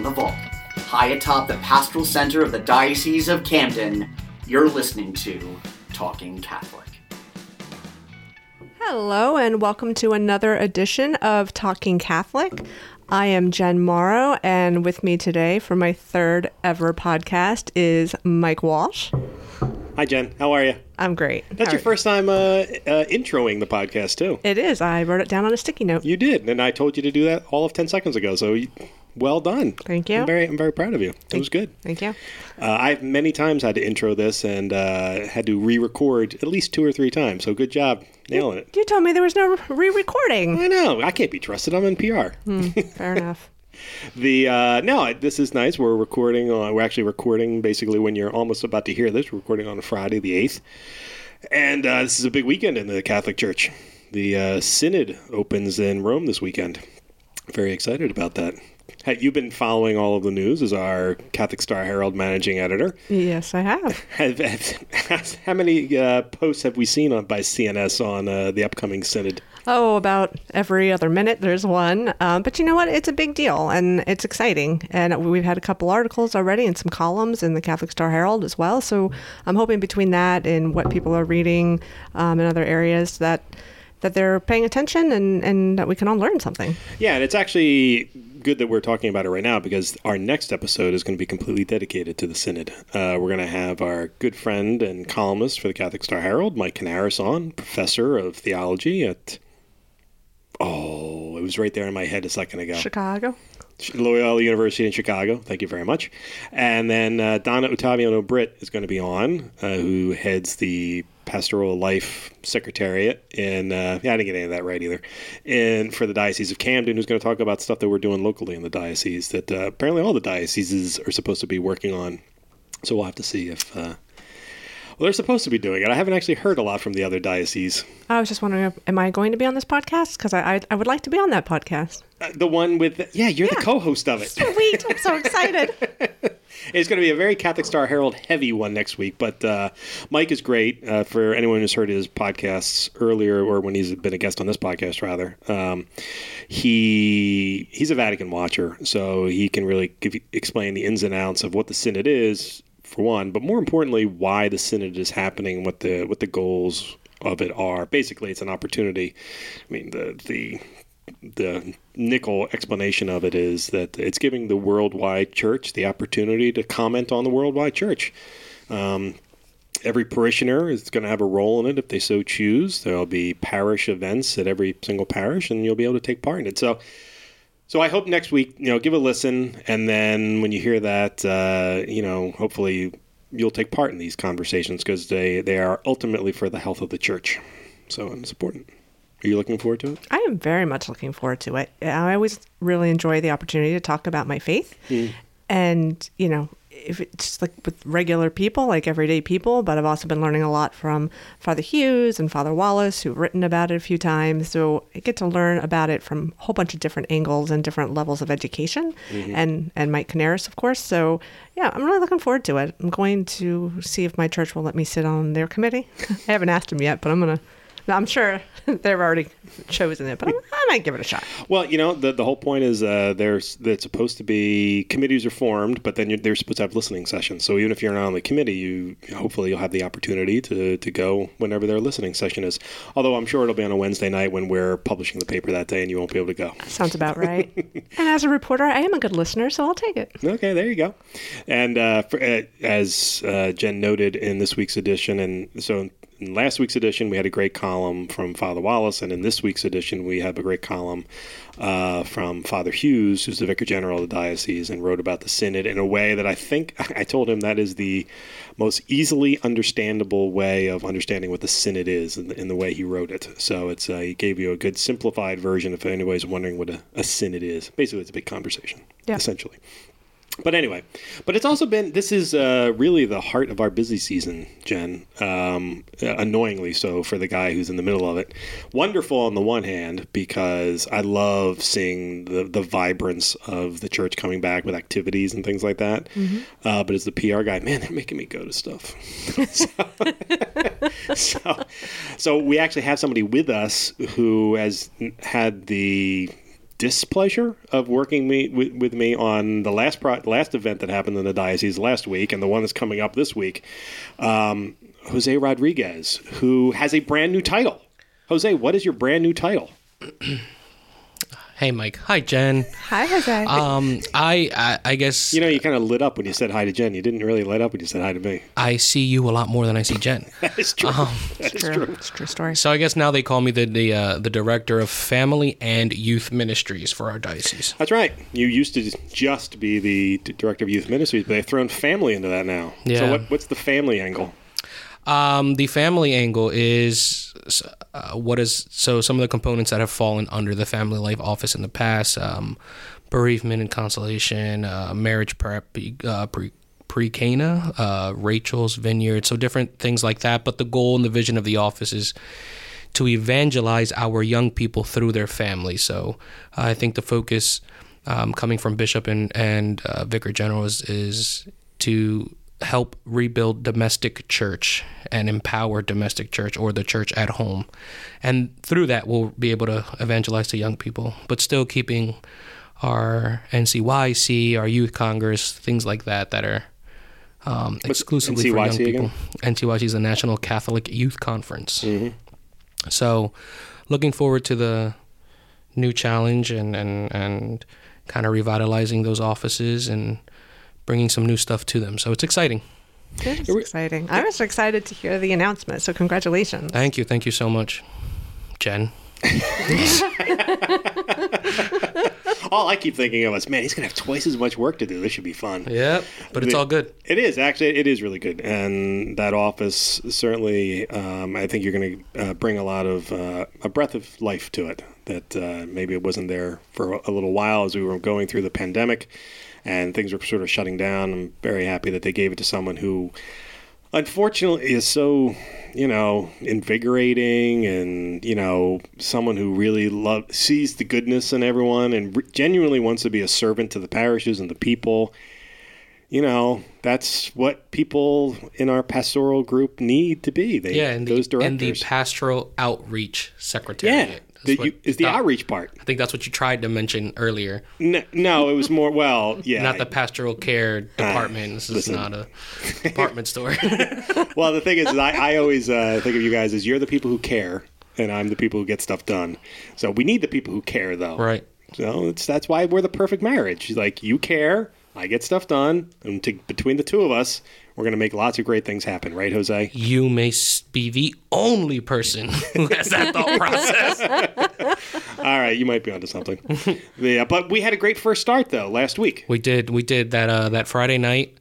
the vault, high atop the pastoral center of the Diocese of Camden, you're listening to Talking Catholic. Hello, and welcome to another edition of Talking Catholic. I am Jen Morrow, and with me today for my third ever podcast is Mike Walsh. Hi, Jen. How are you? I'm great. That's your first time introing the podcast, too. It is. I wrote it down on a sticky note. You did, and I told you to do that all of 10 seconds ago, so well done. Thank you. I'm very proud of you. It was good. Thank you. I've many times had to intro this and had to re-record at least 2 or 3 times, so good job nailing it. You told me there was no re-recording. I know. I can't be trusted. I'm in PR. Fair enough. This is nice. We're actually recording basically when you're almost about to hear this. We're recording on Friday the 8th. And this is a big weekend in the Catholic Church. The Synod opens in Rome this weekend. Very excited about that. Have you been following all of the news as our Catholic Star Herald managing editor? Yes, I have. How many posts have we seen by CNS on the upcoming Synod? Oh, about every other minute there's one. But you know what? It's a big deal, and it's exciting. And we've had a couple articles already and some columns in the Catholic Star Herald as well. So I'm hoping between that and what people are reading in other areas that they're paying attention and that we can all learn something. Yeah, and it's actually good that we're talking about it right now because our next episode is going to be completely dedicated to the Synod. We're going to have our good friend and columnist for the Catholic Star Herald, Mike Canaris, on, professor of theology at... Oh, it was right there in my head a second ago. Chicago. Loyola University in Chicago. Thank you very much. And then Donna Ottaviano-Britt is going to be on, who heads the Pastoral Life Secretariat in, I didn't get any of that right either, and for the Diocese of Camden, who's going to talk about stuff that we're doing locally in the diocese that apparently all the dioceses are supposed to be working on. So we'll have to see if... Well, they're supposed to be doing it. I haven't actually heard a lot from the other dioceses. I was just wondering, am I going to be on this podcast? Because I would like to be on that podcast. The one with... you're the co-host of it. Sweet. I'm so excited. It's going to be a very Catholic Star Herald heavy one next week, but Mike is great. For anyone who's heard his podcasts earlier, or when he's been a guest on this podcast, rather, he's a Vatican watcher, so he can really explain the ins and outs of what the Synod is, for one, but more importantly, why the Synod is happening, what the goals of it are. Basically, it's an opportunity. I mean, the nickel explanation of it is that it's giving the worldwide church the opportunity to comment on the worldwide church. Every parishioner is going to have a role in it if they so choose. There'll be parish events at every single parish, and you'll be able to take part in it. So I hope next week, give a listen, and then when you hear that, hopefully you'll take part in these conversations because they are ultimately for the health of the church. So it's important. Are you looking forward to it? I am very much looking forward to it. I always really enjoy the opportunity to talk about my faith. And, if it's like with regular people, like everyday people, but I've also been learning a lot from Father Hughes and Father Wallace, who've written about it a few times. So I get to learn about it from a whole bunch of different angles and different levels of education, and Mike Canaris, of course. So, yeah, I'm really looking forward to it. I'm going to see if my church will let me sit on their committee. I haven't asked them yet, but I'm sure they've already chosen it, but I might give it a shot. Well, the whole point is there's supposed to be committees are formed, but then they're supposed to have listening sessions. So even if you're not on the committee, hopefully you'll have the opportunity to go whenever their listening session is. Although I'm sure it'll be on a Wednesday night when we're publishing the paper that day, and you won't be able to go. Sounds about right. And as a reporter, I am a good listener, so I'll take it. Okay, there you go. And as Jen noted in this week's edition, and so. In last week's edition, we had a great column from Father Wallace, and in this week's edition, we have a great column from Father Hughes, who's the Vicar General of the Diocese, and wrote about the Synod in a way that I think, I told him that is the most easily understandable way of understanding what the Synod is in the way he wrote it. So he gave you a good simplified version if anybody's wondering what a Synod is. Basically, it's a big conversation, essentially. But anyway, it's also been, this is really the heart of our busy season, Jen, annoyingly so for the guy who's in the middle of it. Wonderful on the one hand, because I love seeing the vibrance of the church coming back with activities and things like that. But as the PR guy, man, they're making me go to stuff. So we actually have somebody with us who has had the displeasure of working with me on the last event that happened in the diocese last week and the one that's coming up this week. Jose Rodriguez, who has a brand new title. Jose, what is your brand new title? Hey, Mike. Hi, Jen. Hi, Jose. I guess... You know, you kind of lit up when you said hi to Jen. You didn't really light up when you said hi to me. I see you a lot more than I see Jen. That is true. It's true. It's a true story. So I guess now they call me the director of family and youth ministries for our diocese. That's right. You used to just be the director of youth ministries, but they've thrown family into that now. Yeah. So what's the family angle? The family angle is some of the components that have fallen under the Family Life Office in the past: bereavement and consolation, marriage prep, pre-Cana, Rachel's Vineyard, so different things like that. But the goal and the vision of the office is to evangelize our young people through their family. So I think the focus coming from Bishop and Vicar General is to help rebuild domestic church and empower domestic church or the church at home. And through that, we'll be able to evangelize to young people, but still keeping our NCYC, our youth congress, things like that are exclusively for young people. Again? NCYC is the National Catholic Youth Conference. Mm-hmm. So looking forward to the new challenge and kind of revitalizing those offices and bringing some new stuff to them. So it's exciting. It is exciting. I was excited to hear the announcement, so congratulations. Thank you. Thank you so much, Jen. All I keep thinking of is, man, he's going to have twice as much work to do. This should be fun. Yeah, but it's all good. It is. Actually, it is really good. And that office, certainly, I think you're going to bring a lot of, a breath of life to it that maybe it wasn't there for a little while as we were going through the pandemic. And things were sort of shutting down. I'm very happy that they gave it to someone who, unfortunately, is so, invigorating and, someone who really sees the goodness in everyone and genuinely wants to be a servant to the parishes and the people. That's what people in our pastoral group need to be. Those directors. And the pastoral outreach secretariat. Yeah. The outreach part. I think that's what you tried to mention earlier. No, it was more, not the pastoral care department. This is not a department store. Well, the thing is I always think of you guys as you're the people who care, and I'm the people who get stuff done. So we need the people who care, though. Right. So that's why we're the perfect marriage. Like, you care, I get stuff done, and between the two of us, we're going to make lots of great things happen. Right, Jose? You may be the only person who has that thought process. All right, you might be onto something. Yeah, but we had a great first start, though, last week. We did that Friday night.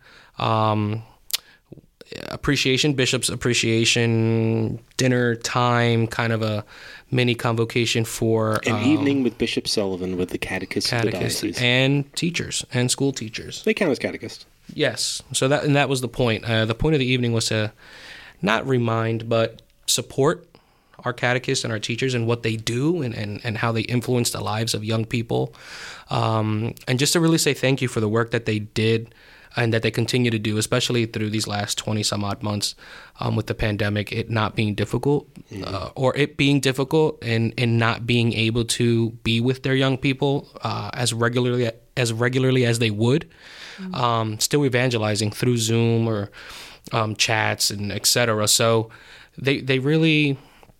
Bishop's appreciation dinner time, kind of a mini convocation for an evening with Bishop Sullivan with the catechists of the diocese and teachers and school teachers. They count as catechists. Yes. So that was the point. The point of the evening was to not remind, but support our catechists and our teachers and what they do and how they influence the lives of young people. And just to really say thank you for the work that they did and that they continue to do, especially through these last 20 some odd months with the pandemic, it not being difficult or it being difficult and not being able to be with their young people as regularly as they would. Still evangelizing through Zoom or chats and etc. So they really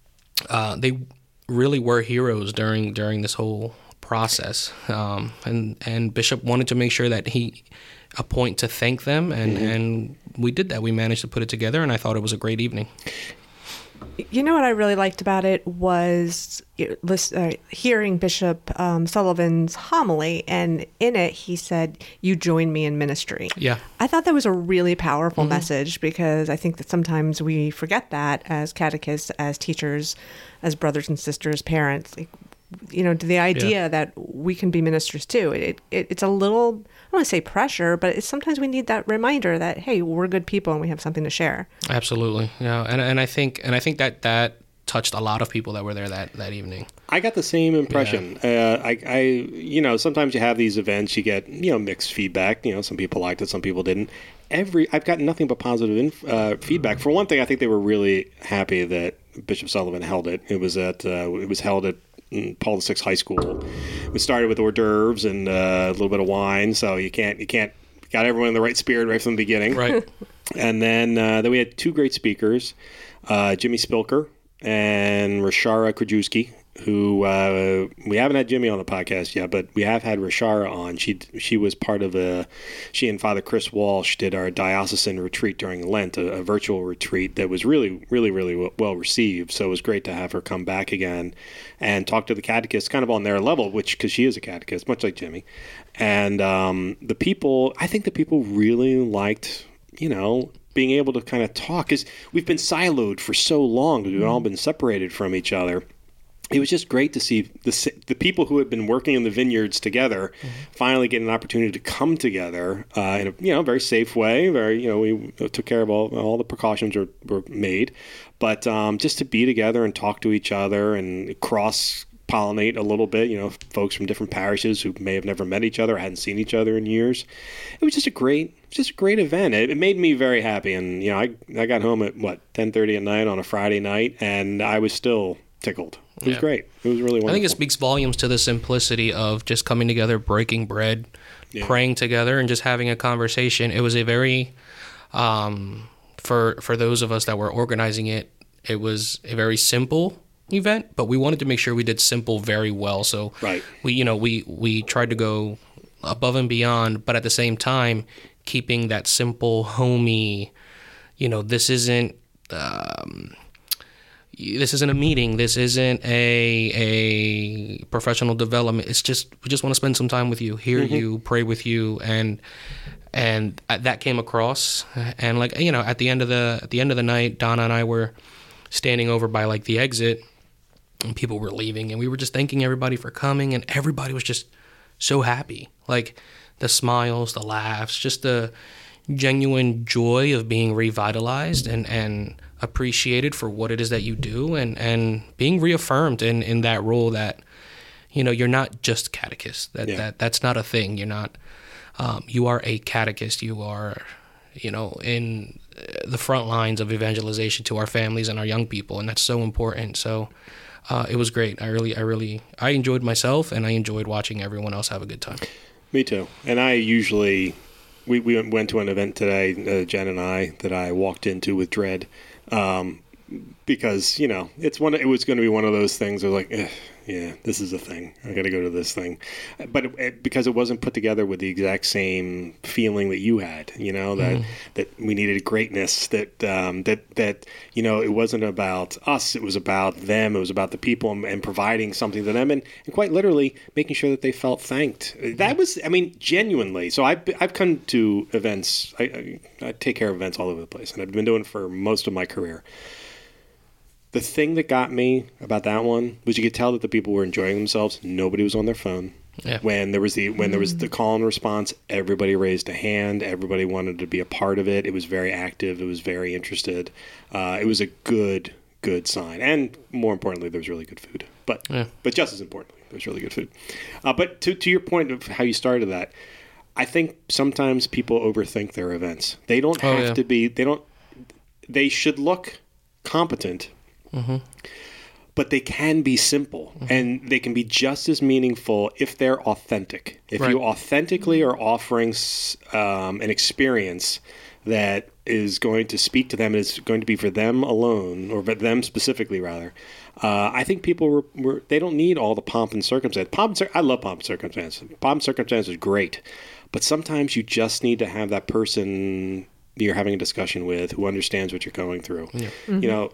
were heroes during this whole process. And Bishop wanted to make sure that he a point to thank them, and we did that. We managed to put it together, and I thought it was a great evening. You know what I really liked about it was hearing Bishop Sullivan's homily, and in it he said, "You join me in ministry." Yeah. I thought that was a really powerful message, because I think that sometimes we forget that as catechists, as teachers, as brothers and sisters, parents. The idea that we can be ministers too. It's a little, I don't want to say pressure, but sometimes we need that reminder that, hey, we're good people and we have something to share. Absolutely. Yeah. And I think that touched a lot of people that were there that evening. I got the same impression. Yeah. Sometimes you have these events, you get, mixed feedback. Some people liked it, some people didn't. I've gotten nothing but positive feedback. For one thing, I think they were really happy that Bishop Sullivan held it. It was held at Paul VI High School. We started with hors d'oeuvres and a little bit of wine, so you can't got everyone in the right spirit right from the beginning. Right. And then we had two great speakers, Jimmy Spilker and Rashara Krajewski, who we haven't had Jimmy on the podcast yet, but we have had Rashara on. She was part of she and Father Chris Walsh did our diocesan retreat during Lent, a virtual retreat that was really, really, really well received. So it was great to have her come back again and talk to the catechists kind of on their level, because she is a catechist, much like Jimmy. And I think the people really liked, being able to kind of talk, because we've been siloed for so long. We've all been separated from each other. It was just great to see the people who had been working in the vineyards together finally get an opportunity to come together in a very safe way. We took care of all the precautions were made, but just to be together and talk to each other and cross-pollinate a little bit. Folks from different parishes who may have never met each other, hadn't seen each other in years. It was just a great event. It made me very happy, and I got home at 10:30 at night on a Friday night, and I was still tickled. It was great. It was really wonderful. I think it speaks volumes to the simplicity of just coming together, breaking bread, praying together, and just having a conversation. It was a very, for those of us that were organizing it, it was a very simple event, but we wanted to make sure we did simple very well. So we tried to go above and beyond, but at the same time, keeping that simple, homey, this isn't a meeting. This isn't a professional development. It's just, we just want to spend some time with you, hear you, pray with you. And that came across. And at the end of the night, Donna and I were standing over by the exit, and people were leaving, and we were just thanking everybody for coming, and everybody was just so happy. The smiles, the laughs, just the genuine joy of being revitalized and appreciated for what it is that you do, and being reaffirmed in that role that you're not just catechist. That's not a thing. You're not. You are a catechist. You are in the front lines of evangelization to our families and our young people, and that's so important. So it was great. I enjoyed myself, and I enjoyed watching everyone else have a good time. Me too. And I usually we went to an event today, Jen and I, that I walked into with dread. Because it was going to be one of those things where this is a thing. I got to go to this thing, but because it wasn't put together with the exact same feeling that you had, that we needed greatness, that it wasn't about us, it was about them, it was about the people, and providing something to them, and quite literally making sure that they felt thanked. That was, genuinely. So I've come to events. I take care of events all over the place, and I've been doing it for most of my career. The thing that got me about that one was you could tell that the people were enjoying themselves. Nobody was on their phone. Yeah. When there was the call and response, everybody raised a hand. Everybody wanted to be a part of it. It was very active. It was very interested. It was a good sign. And more importantly, there was really good food. But just as importantly, there was really good food. But to your point of how you started that, I think sometimes people overthink their events. They don't have to be. They should look competent. But they can be simple, and they can be just as meaningful if they're authentic. If you authentically are offering an experience that is going to speak to them, is going to be for them alone, or for them specifically, rather. I think people they don't need all the pomp and circumstance. I love pomp and circumstance. Pomp and circumstance is great, but sometimes you just need to have that person you're having a discussion with who understands what you're going through. Yeah.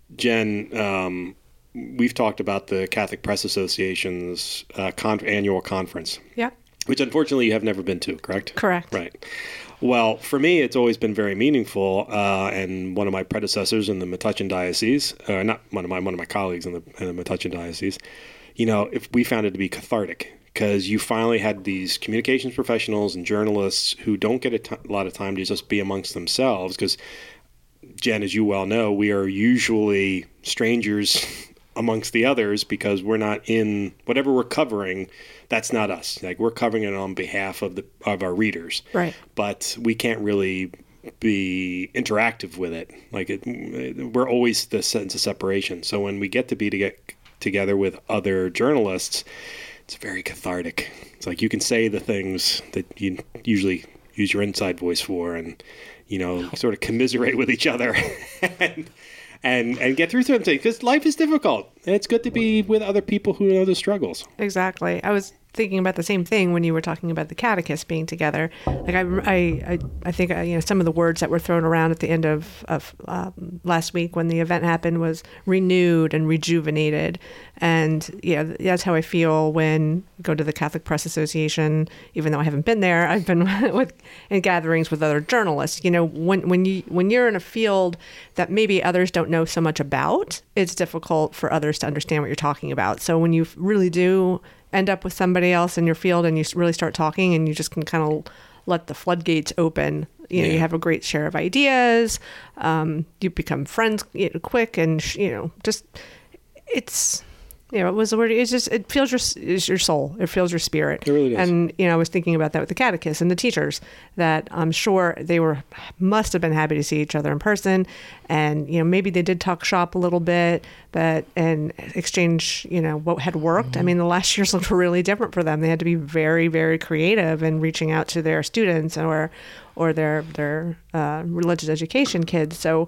Jen, we've talked about the Catholic Press Association's annual conference. Yeah. Which unfortunately you have never been to, correct? Correct. Right. Well, for me, it's always been very meaningful, and one of my predecessors in the Metuchen Diocese, not one of my colleagues in the Metuchen Diocese, if we found it to be cathartic, because you finally had these communications professionals and journalists who don't get a lot of time to just be amongst themselves, because Jen, as you well know, we are usually strangers amongst the others because we're not in whatever we're covering. That's not us. We're covering it on behalf of our readers, right? But we can't really be interactive with it. We're always the sense of separation. So when we get together with other journalists, it's very cathartic. It's like you can say the things that you usually use your inside voice for, and sort of commiserate with each other and get through something, because life is difficult, and it's good to be with other people who know the struggles. Exactly. I was thinking about the same thing when you were talking about the catechist being together. Like I think some of the words that were thrown around at the end of last week when the event happened was renewed and rejuvenated, and that's how I feel when I go to the Catholic Press Association. Even though I haven't been there, I've been in gatherings with other journalists. When you're in a field that maybe others don't know so much about, it's difficult for others to understand what you're talking about. So when you really do end up with somebody else in your field and you really start talking, and you just can kind of let the floodgates open, you have a great share of ideas, you become friends quick, and just it's it fills your soul, it fills your spirit. It really does. And I was thinking about that with the catechists and the teachers, that I'm sure they must have been happy to see each other in person, and maybe they did talk shop a little bit, and exchange what had worked. Mm-hmm. I mean, the last years looked really different for them. They had to be very, very creative in reaching out to their students or their religious education kids. So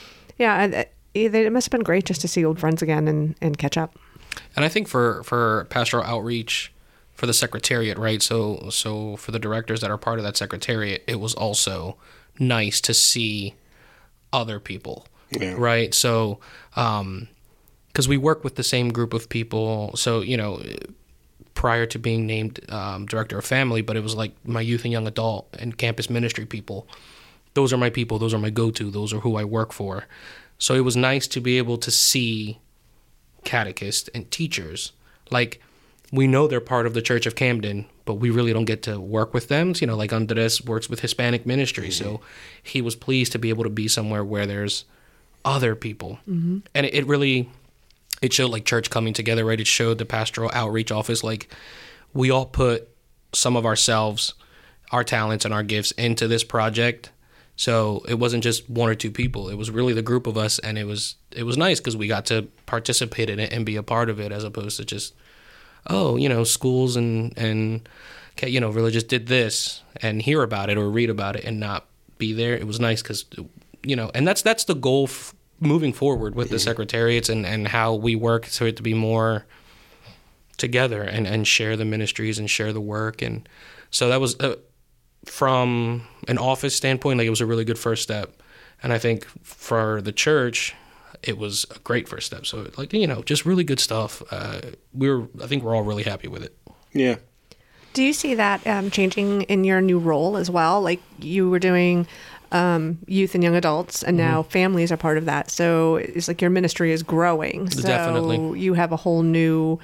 it must have been great just to see old friends again and catch up. And I think for pastoral outreach, for the secretariat, right? So for the directors that are part of that secretariat, it was also nice to see other people, right? So, because we work with the same group of people. So, prior to being named director of family, but it was like my youth and young adult and campus ministry people. Those are my people. Those are my go-to. Those are who I work for. So it was nice to be able to see catechists and teachers. Like, we know they're part of the Church of Camden, but we really don't get to work with them. Like Andres works with Hispanic ministry, so he was pleased to be able to be somewhere where there's other people. Mm-hmm. And it showed like church coming together, right? It showed the pastoral outreach office, like we all put some of ourselves, our talents and our gifts into this project. So it wasn't just one or two people. It was really the group of us, and it was nice because we got to participate in it and be a part of it, as opposed to just, schools and religious did this and hear about it or read about it and not be there. It was nice because, and that's the goal moving forward with the secretariats and how we work so it to be more together and share the ministries and share the work. And so that was... from an office standpoint, like, it was a really good first step. And I think for the church, it was a great first step. So, like, just really good stuff. I think we're all really happy with it. Yeah. Do you see that changing in your new role as well? Like, you were doing youth and young adults, and now families are part of that. So it's like your ministry is growing. So definitely. You have a whole new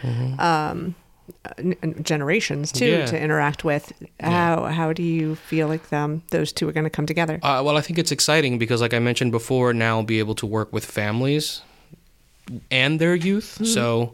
generations too to interact with. How do you feel like those two are going to come together? Well, I think it's exciting because, like I mentioned before, now I'll be able to work with families and their youth. Mm-hmm. So,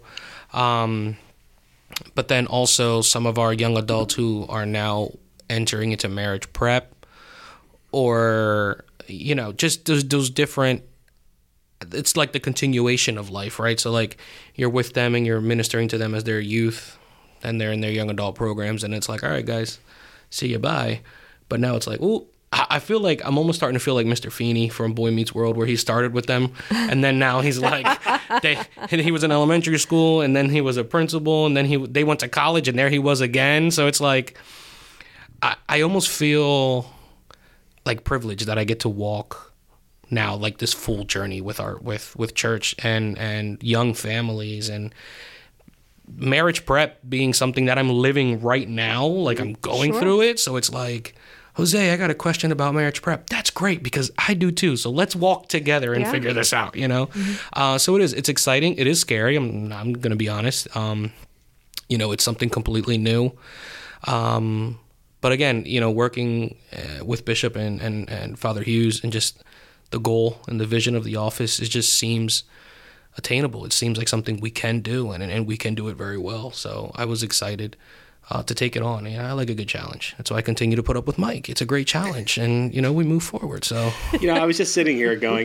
but then also some of our young adults who are now entering into marriage prep, or just those different. It's like the continuation of life, right? So like you're with them and you're ministering to them as their youth, and they're in their young adult programs, and it's like, all right, guys, see you, bye. But now it's like, ooh, I feel like I'm almost starting to feel like Mr. Feeney from Boy Meets World, where he started with them, and then now he's like, he was in elementary school, and then he was a principal, and then they went to college, and there he was again. So it's like, I almost feel like privileged that I get to walk now like this full journey with with church and young families, and marriage prep being something that I'm living right now, like I'm going through it. So it's like, Jose, I got a question about marriage prep. That's great because I do too. So let's walk together and figure this out, Mm-hmm. So it's exciting. It is scary. I'm going to be honest. It's something completely new. But again, working with Bishop and Father Hughes, and just the goal and the vision of the office, it just seems attainable. It seems like something we can do, and we can do it very well. So I was excited to take it on. I like a good challenge. That's why I continue to put up with Mike. It's a great challenge, and we move forward. So I was just sitting here going,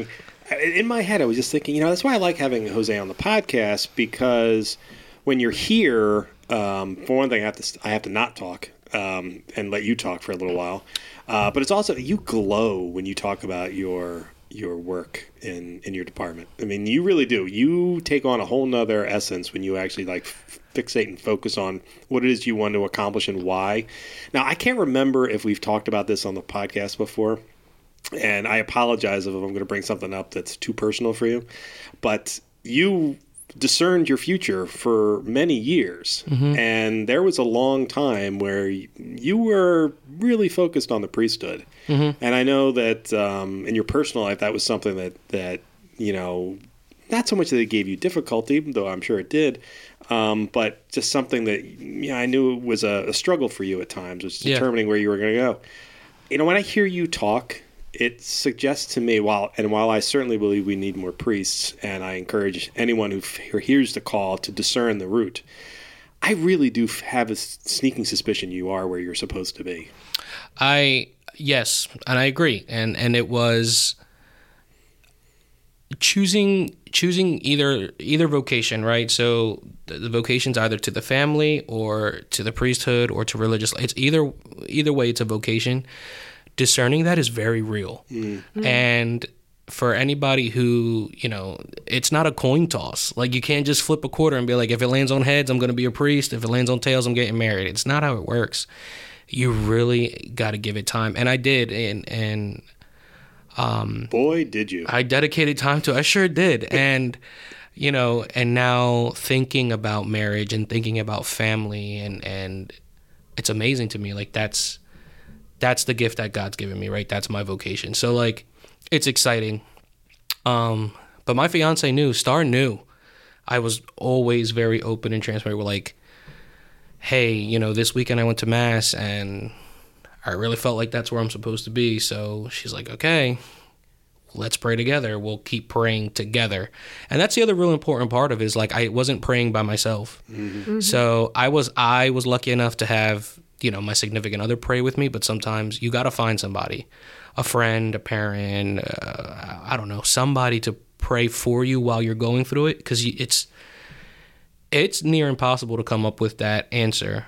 in my head, I was just thinking, that's why I like having Jose on the podcast, because when you're here, for one thing, I have to not talk and let you talk for a little while. But it's also, you glow when you talk about your work in your department. I mean, you really do. You take on a whole nother essence when you actually fixate and focus on what it is you want to accomplish and why. Now, I can't remember if we've talked about this on the podcast before, and I apologize if I'm going to bring something up that's too personal for you, but you discerned your future for many years, and there was a long time where you were really focused on the priesthood. And I know that in your personal life, that was something that not so much that it gave you difficulty, though I'm sure it did, but just something that I knew was a struggle for you at times, was determining where you were going to go. When I hear you talk, it suggests to me, while I certainly believe we need more priests, and I encourage anyone who hears the call to discern the root, I really do have a sneaking suspicion you are where you're supposed to be. Yes, and I agree. And it was choosing either vocation, right? So the vocation's either to the family or to the priesthood or to religious. It's either way, it's a vocation. Discerning that is very real. And for anybody who, it's not a coin toss. Like, you can't just flip a quarter and be like, if it lands on heads, I'm going to be a priest. If it lands on tails, I'm getting married. It's not how it works. You really got to give it time. And I did. And boy, did you. I dedicated time to it. I sure did. And, and now thinking about marriage and thinking about family, and it's amazing to me. Like, that's the gift that God's given me, right? That's my vocation. So, it's exciting. But my fiance Star knew. I was always very open and transparent. We're like, hey, this weekend I went to Mass, and I really felt like that's where I'm supposed to be. So she's like, okay, let's pray together. We'll keep praying together. And that's the other real important part of it, is I wasn't praying by myself. So I was lucky enough to have my significant other pray with me, but sometimes you got to find somebody, a friend, a parent, I don't know, somebody to pray for you while you're going through it, because it's near impossible to come up with that answer.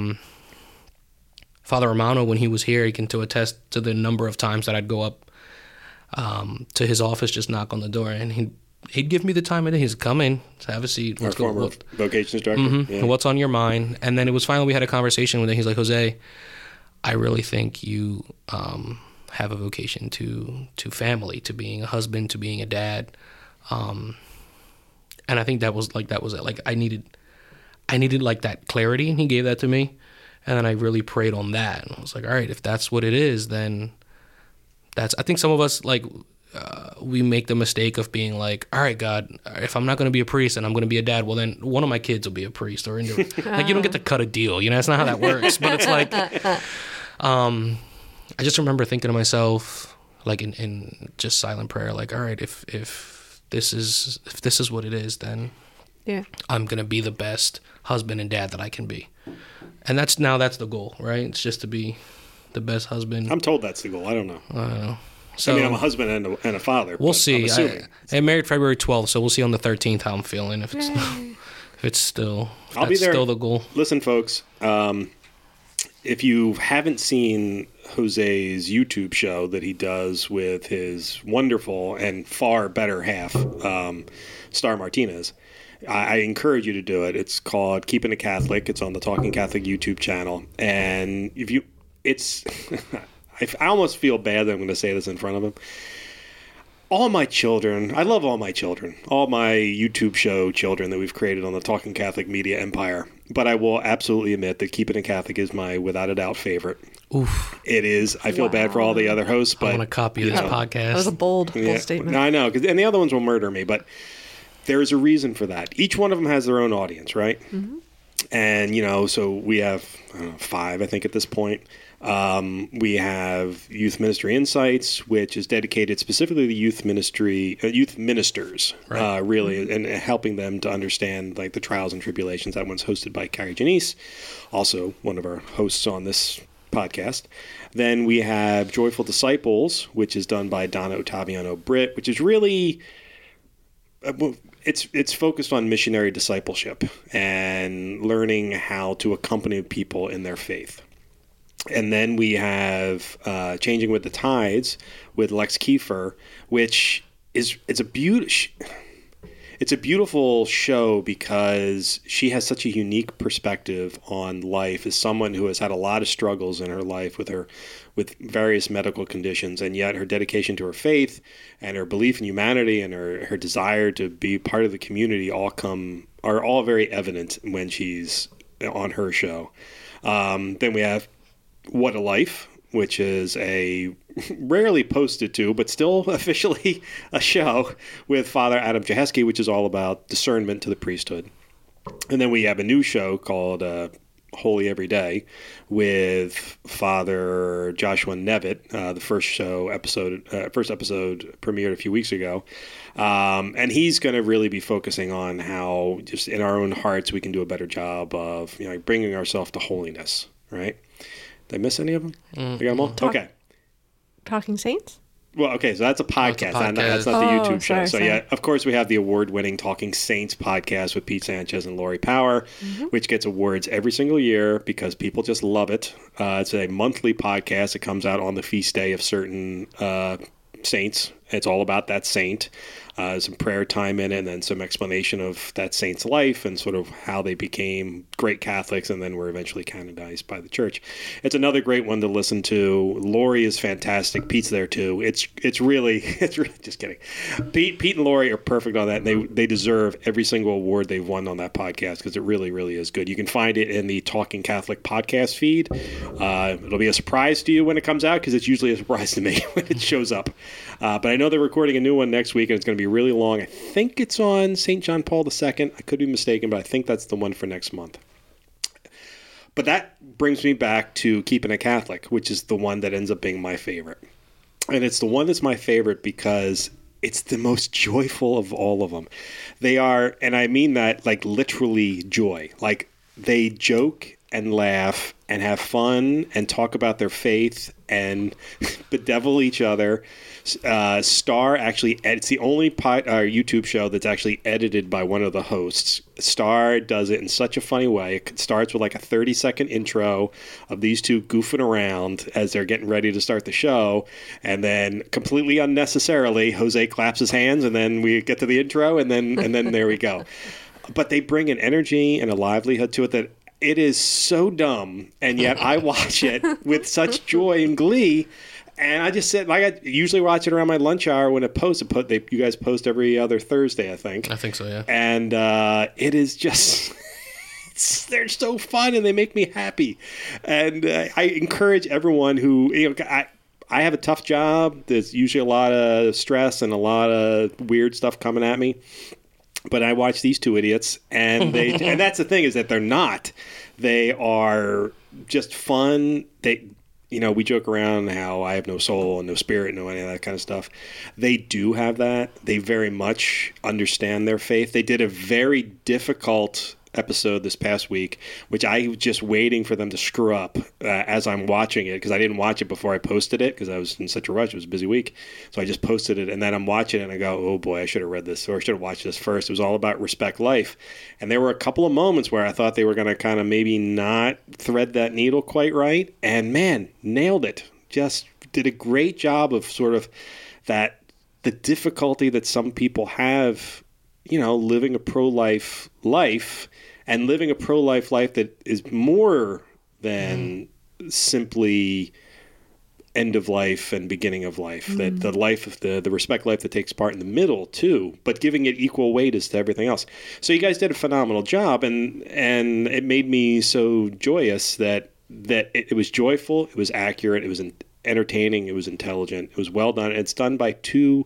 Father Romano, when he was here, he can attest to the number of times that I'd go up to his office, just knock on the door, and he'd give me the time of day. He'd come in, have a seat. Our former vocations director. Yeah. What's on your mind? And then it was finally, we had a conversation with him. He's like, Jose, I really think you have a vocation to family, to being a husband, to being a dad. And I think that was it. I needed that clarity, and he gave that to me. And then I really prayed on that. And I was like, all right, if that's what it is, then I think some of us, we make the mistake of being like, all right, God, if I'm not going to be a priest and I'm going to be a dad, well, then one of my kids will be a priest. Or you don't get to cut a deal. That's not how that works. But it's I just remember thinking to myself, in just silent prayer, all right, if this is what it is, then I'm going to be the best husband and dad that I can be. And that's the goal, right? It's just to be the best husband. I'm told that's the goal. I don't know. So, I'm a husband and a father. We'll see. I'm married February 12th, so we'll see on the 13th how I'm feeling. If it's still the goal. Listen, folks, if you haven't seen Jose's YouTube show that he does with his wonderful and far better half, Star Martinez, I encourage you to do it. It's called Keeping It Catholic. It's on the Talking Catholic YouTube channel. And I almost feel bad that I'm going to say this in front of him. All my children, I love all my children, all my YouTube show children that we've created on the Talking Catholic media empire. But I will absolutely admit that Keeping It Catholic is my, without a doubt, favorite. Oof. It is. I feel bad for all the other hosts, but I want to copy this podcast. That was a bold statement. I know, and the other ones will murder me, but there's a reason for that. Each one of them has their own audience, right? Mm-hmm. And, so we have 5, I think, at this point. We have Youth Ministry Insights, which is dedicated specifically to youth ministers, right. Really, and helping them to understand the trials and tribulations. That one's hosted by Carrie Janice, also one of our hosts on this podcast. Then we have Joyful Disciples, which is done by Donna Ottaviano Britt, which is really it's focused on missionary discipleship and learning how to accompany people in their faith. And then we have Changing with the Tides with Lex Kiefer, which is it's a beautiful show because she has such a unique perspective on life as someone who has had a lot of struggles in her life with various medical conditions, and yet her dedication to her faith and her belief in humanity and her desire to be part of the community are all very evident when she's on her show. Then we have What a Life, which is a rarely posted to, but still officially a show with Father Adam Jaheski, which is all about discernment to the priesthood. And then we have a new show called Holy Every Day with Father Joshua Nevitt. The first episode premiered a few weeks ago. And he's going to really be focusing on how just in our own hearts we can do a better job of bringing ourselves to holiness, right? Did I miss any of them? I got them all? Okay. Talking Saints? Well, okay, so that's a podcast. That's not the YouTube show. So, yeah, of course, we have the award-winning Talking Saints podcast with Pete Sanchez and Lori Power, which gets awards every single year because people just love it. It's a monthly podcast. It comes out on the feast day of certain saints. It's all about that saint. Some prayer time in it, and then some explanation of that saint's life and sort of how they became great Catholics and then were eventually canonized by the church. It's another great one to listen to. Lori is fantastic. Pete's there too. It's really just kidding. Pete and Lori are perfect on that. And they deserve every single award they've won on that podcast because it really, really is good. You can find it in the Talking Catholic podcast feed. It'll be a surprise to you when it comes out because it's usually a surprise to me when it shows up. But I know they're recording a new one next week, and it's going to be really long. I think it's on St. John Paul II. I could be mistaken, but I think that's the one for next month. But that brings me back to Keeping It Catholic, which is the one that ends up being my favorite. And it's the one that's my favorite because it's the most joyful of all of them. They are, and I mean that like literally joy. Like they joke and laugh and have fun and talk about their faith and bedevil each other. Star actually, it's the only YouTube show that's actually edited by one of the hosts. Star does it in such a funny way. It starts with like a 30-second intro of these two goofing around as they're getting ready to start the show. And then completely unnecessarily, Jose claps his hands and then we get to the intro and then there we go. But they bring an energy and a livelihood to it that it is so dumb, and yet I watch it with such joy and glee. And I just sit, like I usually watch it around my lunch hour when it posts. You guys post every other Thursday, I think. I think so, yeah. And it is just, they're so fun and they make me happy. And I encourage everyone who, I have a tough job. There's usually a lot of stress and a lot of weird stuff coming at me. But I watch these two idiots, and and that's the thing is that they're not. They are just fun. We joke around how I have no soul and no spirit, no any of that kind of stuff. They do have that. They very much understand their faith. They did a very difficult episode this past week, which I was just waiting for them to screw up as I'm watching it because I didn't watch it before I posted it because I was in such a rush. It was a busy week. So I just posted it, and then I'm watching it and I go, oh boy, I should have read this or I should have watched this first. It was all about Respect Life. And there were a couple of moments where I thought they were going to kind of maybe not thread that needle quite right. And man, nailed it. Just did a great job of sort of the difficulty that some people have, living a pro-life life. And living a pro-life life that is more than simply end of life and beginning of life. That the life of the Respect Life that takes part in the middle too, but giving it equal weight as to everything else. So you guys did a phenomenal job, and it made me so joyous that it was joyful, it was accurate, it was entertaining, it was intelligent, it was well done. It's done by two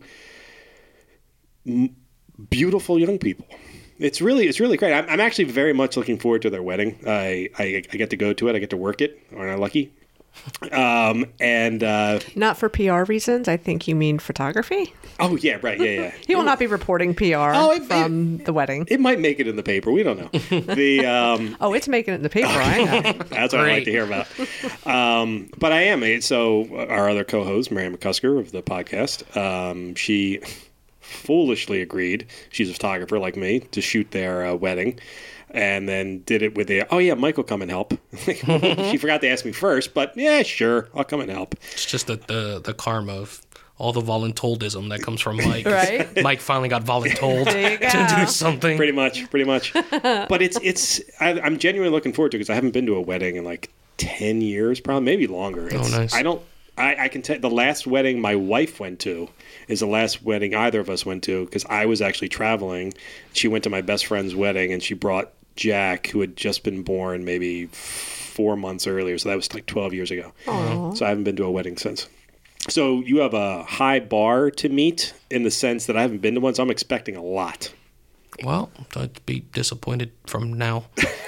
beautiful young people. It's really great. I'm actually very much looking forward to their wedding. I get to go to it. I get to work it. Aren't I lucky? And Not for PR reasons. I think you mean photography. oh yeah, right, yeah. He will not be reporting PR from the wedding. It might make it in the paper. We don't know. The Oh, it's making it in the paper. I know. that's what I like to hear about. But I am. So our other co-host, Marianne McCusker of the podcast, she foolishly agreed. She's a photographer like me to shoot their wedding. And then did it with the, oh yeah, Mike will come and help. She forgot to ask me first, but yeah, sure, I'll come and help. It's just the karma of all the voluntoldism that comes from Mike. Right. Mike finally got voluntold There you go. to do something. Pretty much. But I'm genuinely looking forward to it because I haven't been to a wedding in like 10 years, probably, maybe longer. Nice. I can tell the last wedding my wife went to is the last wedding either of us went to because I was actually traveling. She went to my best friend's wedding and she brought Jack, who had just been born maybe 4 months earlier. So that was like 12 years ago. Aww. So I haven't been to a wedding since. So you have a high bar to meet in the sense that I haven't been to one, so I'm expecting a lot. Well, I'd be disappointed from now.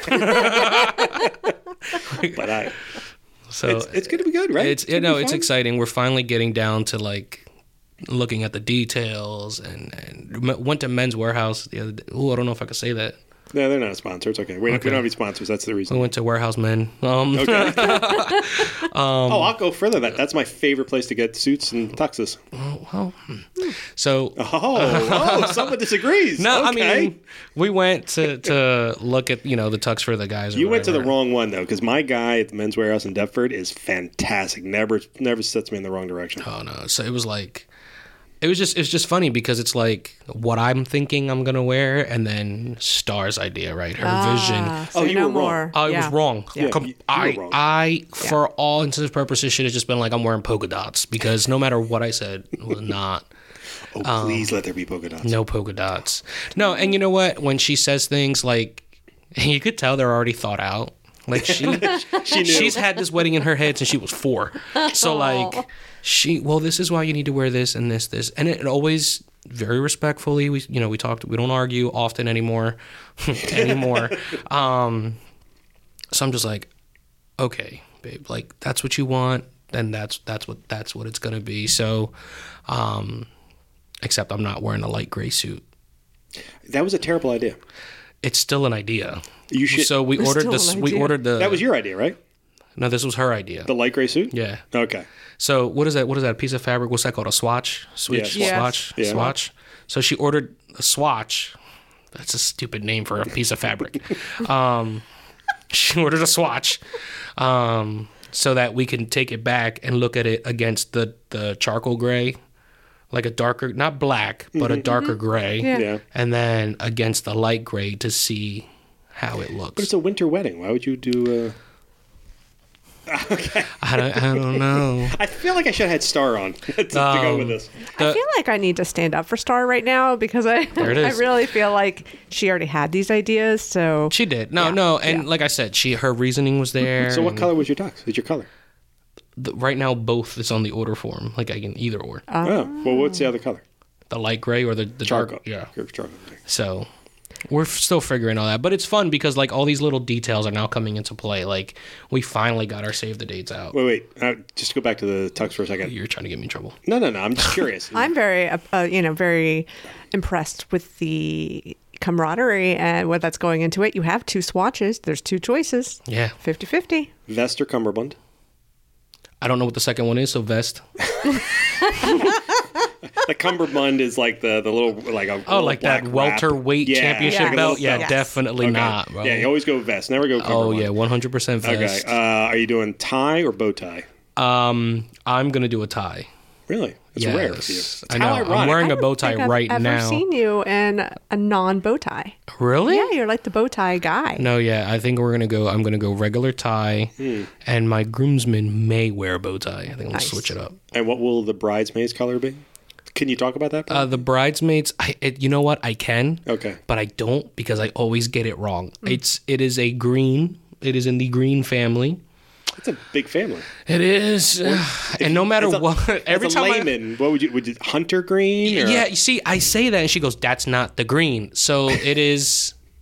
But So it's going to be good, right? It's exciting. We're finally getting down to like looking at the details and went to Men's Warehouse the other day. Oh, I don't know if I could say that. No, they're not a sponsor. It's okay. We don't have any sponsors. That's the reason. We went to Warehouse Men. Okay. I'll go further. That's my favorite place to get suits and tuxes. So someone disagrees. no, okay. I mean we went to look at the tux for the guys. You went to the wrong one though, because my guy at the Men's Warehouse in Deptford is fantastic. Never sets me in the wrong direction. Oh no! So it was like. It was just funny because it's like what I'm thinking I'm gonna wear, and then Star's idea, right? Her vision. So you were more. wrong. It was wrong. Yeah, you were wrong. I for all intents and purposes, should have just been like, I'm wearing polka dots because no matter what I said, it was not. Oh, please let there be polka dots. No polka dots. No, and you know what? When she says things like, you could tell they're already thought out. Like she knew. She's had this wedding in her head since she was 4. So like this is why you need to wear this and this, and it always very respectfully. We talked. We don't argue often anymore. So I'm just like, okay, babe, like that's what you want, then that's what it's gonna be. So, except I'm not wearing a light gray suit. That was a terrible idea. It's still an idea. You should. So we It's ordered still this. an We idea. ordered the. That was your idea, right? No, this was her idea. The light gray suit. Yeah. Okay. So what is that? What is that? A piece of fabric? What's that called? A swatch? Yes. Swatch? Yeah. Swatch? So she ordered a swatch. That's a stupid name for a piece of fabric. She ordered a swatch so that we can take it back and look at it against the charcoal gray. Like a darker, not black, but a darker gray. Yeah. And then against the light gray to see how it looks. But it's a winter wedding. Why would you do? Okay. I don't know. I feel like I should have had Star on to go with this. I feel like I need to stand up for Star right now because There it I is. really feel like she already had these ideas. So She did. No. And like I said, her reasoning was there. So what color was your tux? What's your color? Right now, both is on the order form. Like I can either or. Oh, well, what's the other color? The light gray or the Charcoal. dark. Yeah. Charcoal. So we're still figuring all that. But it's fun because like all these little details are now coming into play. Like we finally got our save the dates out. Wait. Just go back to the tux for a second. You're trying to get me in trouble. No. I'm just curious. I'm very, very impressed with the camaraderie and what that's going into it. You have 2 swatches. There's 2 choices. Yeah. 50-50. Vest or cummerbund? I don't know what the second one is, so vest. The cummerbund is like the little like a little like black that wrap. welterweight championship Yeah. belt? Yeah, Yes. definitely Okay. not, bro. Yeah, you always go vest. Never go Oh cummerbund. yeah, 100% vest. Okay. Are you doing tie or bow tie? I'm gonna do a tie. Really? It's Yes. rare for you. It's I know. how I'm ironic. wearing I a don't bow tie think I've right ever now. seen you in a non-bow tie. Really? Yeah, you're like the bow tie guy. No, yeah. I think I'm gonna go regular tie, and my groomsmen may wear a bow tie. I think we'll Nice. switch it up. And what will the bridesmaids color be? Can you talk about that? The bridesmaids, you know what? I can, Okay. but I don't because I always get it wrong. It is a green. It is in the green family. It's a big family. It is, and no matter what, every As a time layman, what would you hunter green? Or? yeah, you see, I say that, and she goes, "That's not the green." So it is.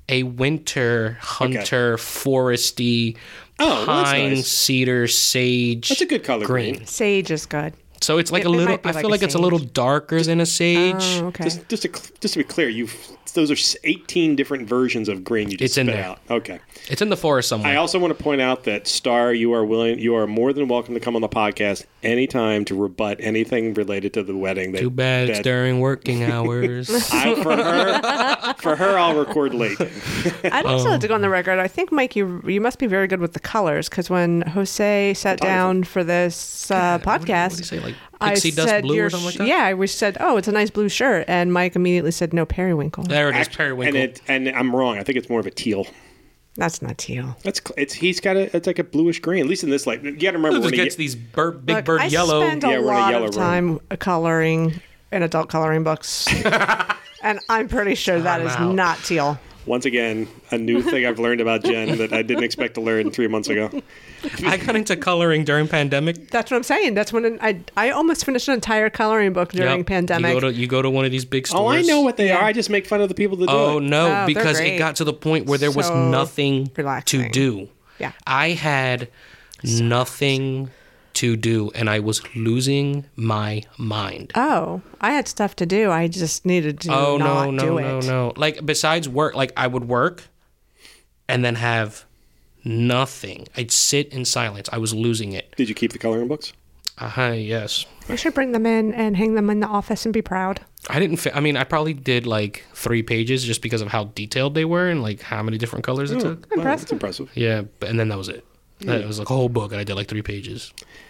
a winter hunter foresty Oh, well, that's pine, nice. cedar, sage. That's a good color green. Sage is good. So it's like It a little. might be I like feel a like it's a little sage. darker than a sage. Oh, okay. Just to be clear, those are 18 different versions of green you just It's in spit there. out. Okay. It's in the forest somewhere. I also want to point out that Star, you are more than welcome to come on the podcast anytime to rebut anything related to the wedding. Too bad it's during working hours. For her, I'll record late. I'd also like to go on the record. I think, Mike, you must be very good with the colors, because when Jose sat down for this podcast, What do you say, like I pixie dust said, blue or something like that? yeah, we said, oh, it's a nice blue shirt, and Mike immediately said, no, periwinkle. There it is, periwinkle. And I'm wrong. I think it's more of a teal. That's not teal. It's like a bluish green. At least in this light. You got to remember It just when gets these big Look, bird I yellow. spent Yeah, a we're in a lot yellow of room. time coloring in adult coloring books, and I'm pretty sure that is out. not teal. once again, a new thing I've learned about Jen that I didn't expect to learn 3 months ago. I got into coloring during pandemic. That's what I'm saying. That's when I almost finished an entire coloring book during Yep. pandemic. You go to one of these big stores. Oh, I know what they are. I just make fun of the people that do Oh it. no, Oh, they're because great. it got to the point where there was So nothing relaxing. to do. Yeah. I had nothing to do, and I was losing my mind. Oh, I had stuff to do. I just needed to Oh not no, do no, it. no, no! Like besides work, like I would work, and then have nothing. I'd sit in silence. I was losing it. Did you keep the coloring books? Yes. We should bring them in and hang them in the office and be proud. I didn't. I mean, I probably did like 3 pages just because of how detailed they were and like how many different colors it took. Wow, that's impressive. Yeah, and then that was it. It was like a whole book, and I did like 3 pages.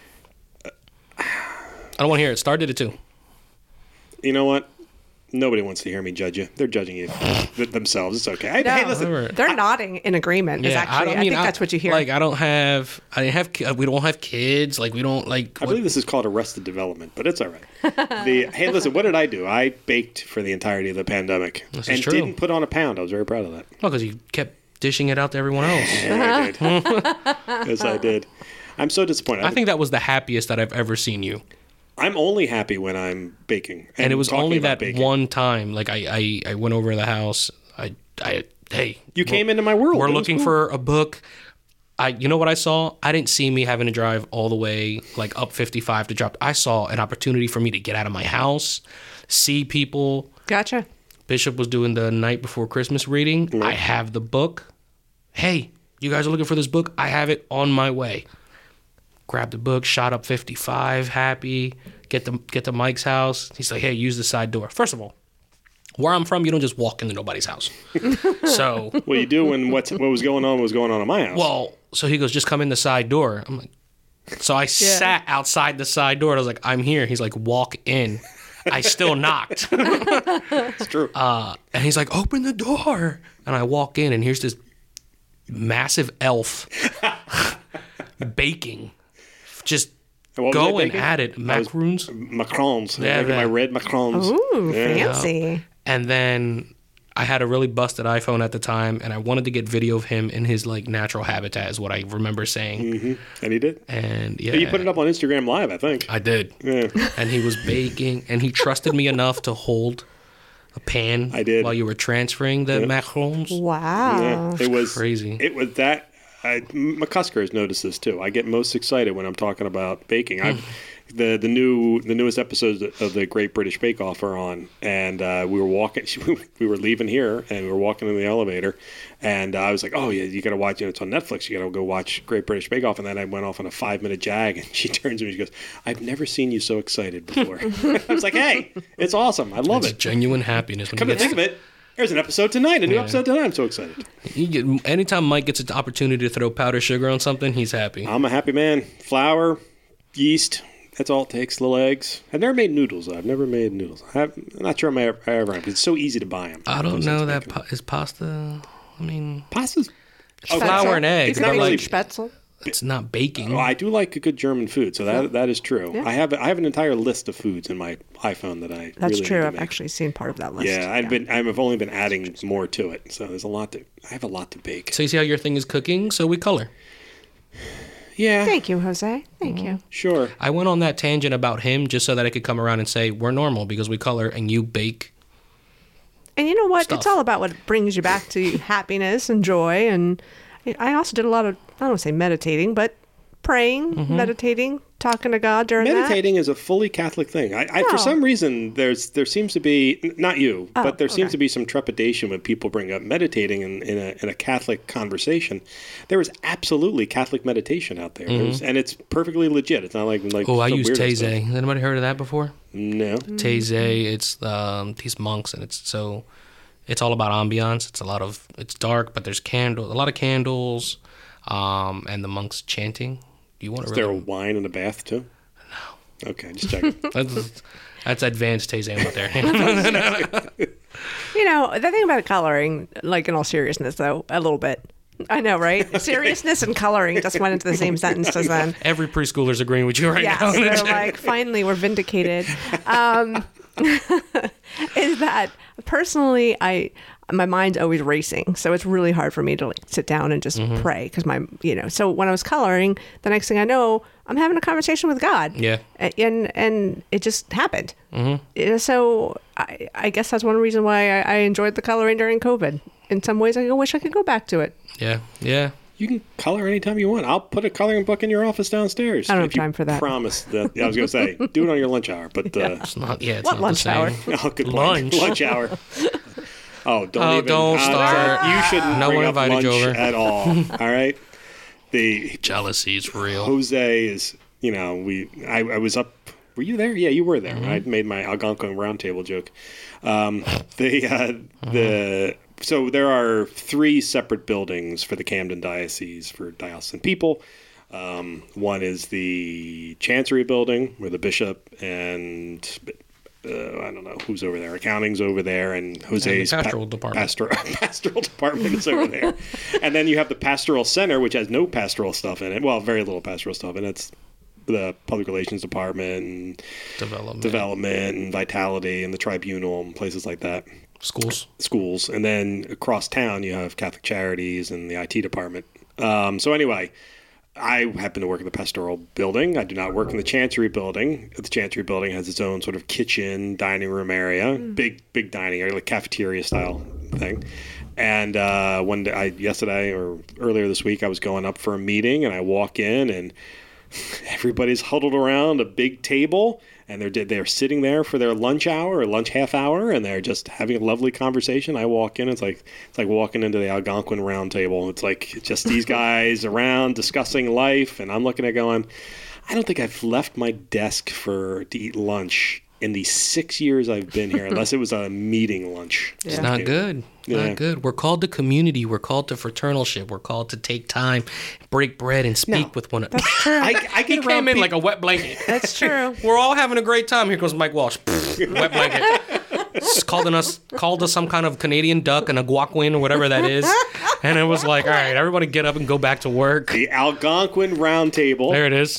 I don't want to hear it. Star did it too. You know what? Nobody wants to hear me judge you. They're judging you themselves. It's okay. Hey, listen. Whatever. They're nodding in agreement. Is actually, I think that's what you hear. Like, we don't have kids. Like, we don't like. I believe this is called Arrested Development, but it's all right. Hey, listen, what did I do? I baked for the entirety of the pandemic This is and true. didn't put on a pound. I was very proud of that. Well, because you kept dishing it out to everyone else. Yeah, I did. Yes, I did. I'm so disappointed. I think that was the happiest that I've ever seen you. I'm only happy when I'm baking. And it was talking only about that baking. one time. Like, I went over to the house. Hey. You came into my world. We're It was looking cool. for a book. You know what I saw? I didn't see me having to drive all the way like up 55 to drop. I saw an opportunity for me to get out of my house, see people. Gotcha. Bishop was doing the night before Christmas reading. I have the book. Hey, you guys are looking for this book? I have it on my way. Grabbed the book, shot up 55, happy. Get to Mike's house. He's like, hey, use the side door. First of all, where I'm from, you don't just walk into nobody's house. So, Well, you do when what was going on in my house. well, so he goes, just come in the side door. I'm like, so I sat outside the side door. And I was like, I'm here. He's like, walk in. I still knocked. it's true. And he's like, open the door. And I walk in, and here's this massive elf baking. Just And what was I going baking? at it. Macaroons. Macarons. Yeah, Making my that. red macarons. Ooh, Yeah. fancy. And then I had a really busted iPhone at the time, and I wanted to get video of him in his like natural habitat, is what I remember saying. And he did. And yeah, You put it up on Instagram Live, I think. I did. Yeah. And he was baking, and he trusted me enough to hold a pan I did. while you were transferring the macarons. Wow. Yeah, it was crazy. It was that. McCusker has noticed this too. I get most excited when I'm talking about baking. The newest episodes of the Great British Bake Off are on, and we were walking. We were leaving here, and we were walking in the elevator, and I was like, "Oh yeah, you got to watch it. It's on Netflix. You got to go watch Great British Bake Off." And then I went off on a 5-minute jag, and she turns to me and she goes, "I've never seen you so excited before." I was like, "Hey, it's awesome. I love It's it." genuine happiness. When Come you to get think of it, there's an episode tonight. A new episode tonight. I'm so excited. anytime Mike gets an opportunity to throw powdered sugar on something, he's happy. I'm a happy man. Flour, yeast. That's all it takes. Little eggs. I've never made noodles, though. I've never made noodles. I'm not sure I ever have. It's so easy to buy them. I don't know that is pasta. I mean, Pasta's. Oh, flour and eggs, He's got but a like Spätzle. it's not baking. Oh, I do like a good German food, so that is true. Yeah. I have an entire list of foods in my iPhone that I. That's really true. need to I've make. actually seen part of that list. Yeah, I've only been adding more to it, so there's a lot to. I have a lot to bake. So you see how your thing is cooking? So we color. Yeah, Thank you, Jose. Thank you. sure. I went on that tangent about him just so that I could come around and say we're normal because we color and you bake. And you know what? stuff. It's all about what brings you back to happiness and joy. And I also did a lot of, I don't want to say meditating, but praying, meditating, talking to God during Meditating is a fully Catholic thing. I for Oh. some reason, there seems to be, not you, but there seems to be some trepidation when people bring up meditating in a Catholic conversation. There is absolutely Catholic meditation out there. And it's perfectly legit. It's not like Oh, I some use weirdo Taizé. stuff. Has anybody heard of that before? No. Taizé, it's these monks, and it's all about ambiance. It's dark, but there's a lot of candles, and the monks chanting. You want to Is there a wine in the bath too? No. Okay, just checking. That's advanced Taizé with there. You know, the thing about coloring, like in all seriousness, though, a little bit. I know, right? Seriousness and coloring just went into the same sentence just then. Every preschooler's agreeing with you right Yes, now. they're like, finally, we're vindicated. Is that personally, my mind's always racing, so it's really hard for me to like sit down and just pray because so when I was coloring, the next thing I know, I'm having a conversation with God. Yeah. And it just happened. So I guess that's one reason why I enjoyed the coloring during COVID. In some ways, I wish I could go back to it. Yeah. You can color anytime you want. I'll put a coloring book in your office downstairs. I don't have if you time for that. Promise that. I was going to say, do it on your lunch hour, but It's not. Yeah. It's What not lunch the hour? same. oh, good Lunch. point. Lunch hour. Oh, don't start. You shouldn't No bring one up invited lunch you over. at all. All right. The Jealousy is real. Jose is. I was up. Were you there? Yeah, you were there. I made my Algonquin roundtable joke. So there are 3 separate buildings for the Camden Diocese for diocesan people. One is the Chancery building where the bishop and I don't know who's over there. Accounting's over there, and Jose's And the pastoral department. Pastoral department is over there. And then you have the pastoral center, which has no pastoral stuff in it. Well, very little pastoral stuff, and it's the public relations department, and development, and vitality, and the tribunal, and places like that. Schools, and then across town you have Catholic Charities and the IT department. So anyway, I happen to work in the pastoral building. I do not work in the Chancery building. The Chancery building has its own sort of kitchen, dining room area, big dining area, like cafeteria style thing. And one day, yesterday or earlier this week, I was going up for a meeting, and I walk in, and everybody's huddled around a big table, and they're sitting there for their lunch hour or lunch half hour, and they're just having a lovely conversation. I walk in, it's like walking into the Algonquin round table. It's like just these guys around discussing life, and I'm looking at going, I don't think I've left my desk to eat lunch in the 6 years I've been here, unless it was a meeting lunch. It's not good. Not good. We're called to community. We're called to fraternalship. We're called to take time, break bread, and speak with one another. That's true. I He get came in around like a wet blanket. That's true. We're all having a great time. Here goes Mike Walsh. Wet blanket. Called us some kind of Canadian duck and a guaquin or whatever that is. And it was like, all right, everybody get up and go back to work. The Algonquin Round Table. There it is.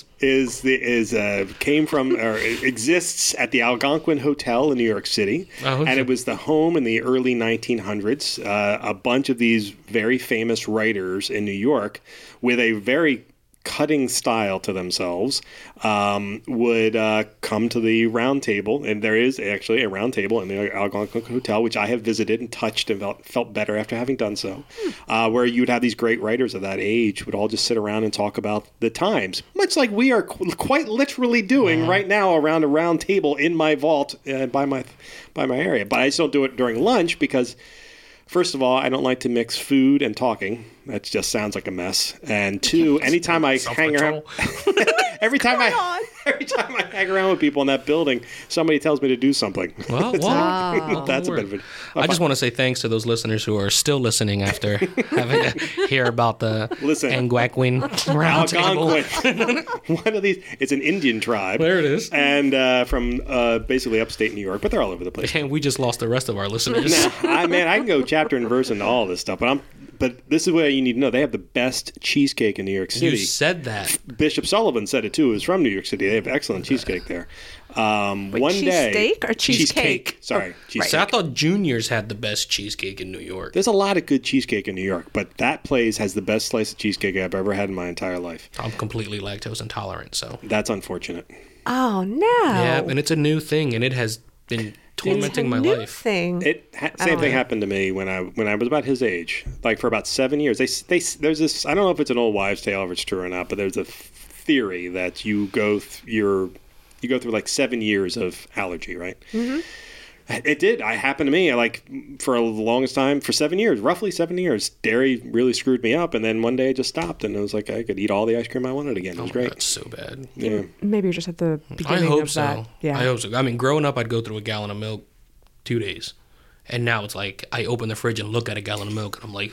Exists at the Algonquin Hotel in New York City, and it was the home in the early 1900s. A bunch of these very famous writers in New York, with a very cutting style to themselves, would come to the round table, and there is actually a round table in the Algonquin Hotel, which I have visited and touched and felt better after having done so, where you'd have these great writers of that age would all just sit around and talk about the times, much like we are quite literally doing right now around a round table in my vault by my area. But I just don't do it during lunch because, first of all, I don't like to mix food and talking. That just sounds like a mess. And 2, anytime I hang around, every time I hang around with people in that building, somebody tells me to do something. Well, that's a bit of it. I just want to say thanks to those listeners who are still listening after having to hear about the Algonquin round table. One of these, it's an Indian tribe. There it is. And from basically upstate New York, but they're all over the place. And we just lost the rest of our listeners. I can go chapter and verse into all this stuff, but this is what you need to know. They have the best cheesecake in New York City. You said that. Bishop Sullivan said it too. He was from New York City. They have excellent cheesecake there. One day, cheesesteak or cheesecake? Sorry, cheesecake. So I thought Junior's had the best cheesecake in New York. There's a lot of good cheesecake in New York, but that place has the best slice of cheesecake I've ever had in my entire life. I'm completely lactose intolerant, so that's unfortunate. Oh no! Yeah, and it's a new thing, and it has been tormenting my new life. thing. Same thing happened to me when I was about his age. Like for about 7 years, there's this. I don't know if it's an old wives' tale, if it's true or not, but there's a theory that you go through like 7 years of allergy, right? Mm-hmm. It did. It happened to me. For the longest time, for 7 years, roughly 7 years, dairy really screwed me up. And then one day I just stopped, and it was like I could eat all the ice cream I wanted again. It was great. That's so bad. Yeah. Maybe you're just at the beginning I hope of so. that. Yeah. I hope so. I mean, growing up, I'd go through a gallon of milk 2 days. And now it's like I open the fridge and look at a gallon of milk, and I'm like,